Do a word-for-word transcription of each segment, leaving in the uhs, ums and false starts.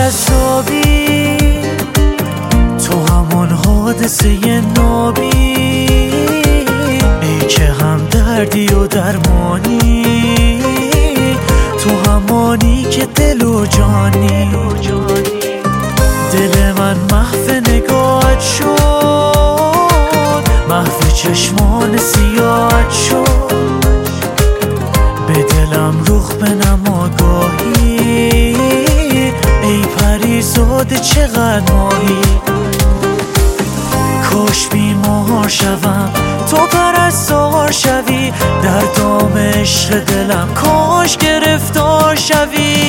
جذابی، تو همون حادثه نابی، ای که هم دردی و درمانی، تو همانی که دل و جانی. دل من محو نگاهت شد، محو چشمان سیاهت شد، به دلم رخ بنما گاهی، ای پریزاده چقدر ماهی. کاش بیمار شوم تو پرستار شوی، در دام عشق دلم کاش گرفتار شوی.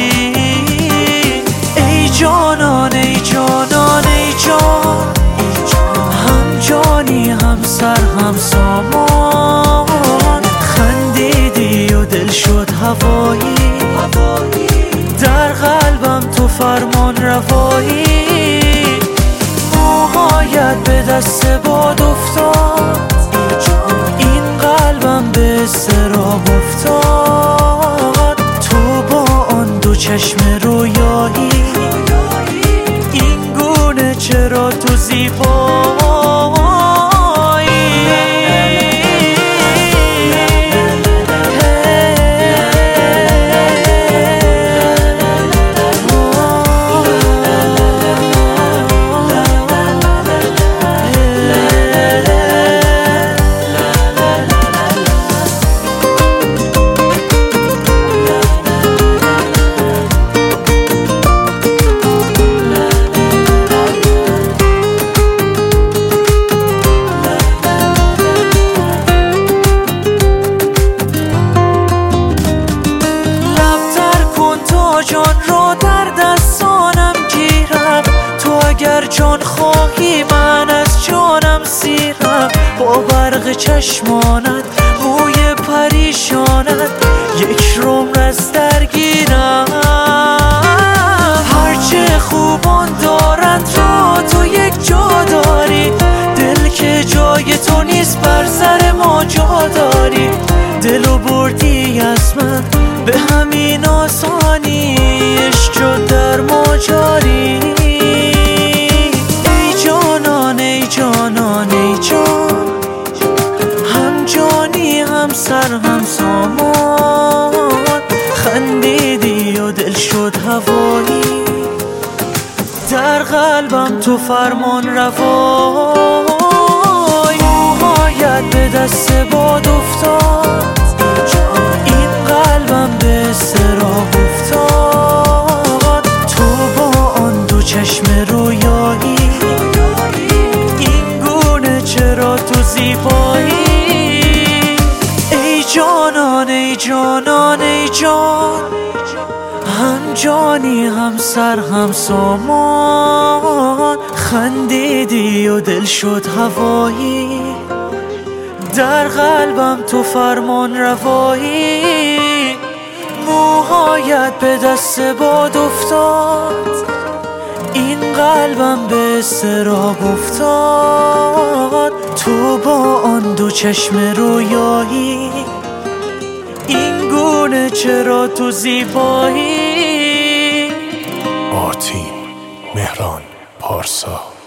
ای جانان ای جانان ای جان، هم جانی هم سر هم سامان، خندیدی و دل شد هوایی، در قلبم تو فرمان روایی. موهایت به دست باد افتاد، این قلبم به اضطراب افتاد، تو با آن دو چشم رویایی، این گونه چرا تو زیبایی. جان را در دستانم گیرم، تو اگر جان خواهی من از جانم سیرم. با برق چشمانت موی پریشانت یک روم از درگیرم. هرچه خوبان دارند را تو یک جا داری، دل که جای تو نیست بر سر ما جا داری. دلو بردی از من به همین آسانی، عشق شد در ما جاری. ای جانان ای جانان ای جان، هم جانی هم سر هم سامان، خندیدی و دل شد هوایی، در قلبم تو فرمان روایی. موهایت به دست باد افتاد، این قلبم به اضطراب افتاد، تو با آن دو چشم رویایی، این گونه چرا تو زیبایی. ای جانان ای جانان ای جان، هم جانی هم سر هم سامان، خندیدی و دل شد هوایی، در قلبم تو فرمان روایی. موهایت به دست باد افتاد، این قلبم به اضطراب افتاد، تو با آن دو چشم رویایی، این گونه چرا تو زیبایی. آرتین مهران پارسا.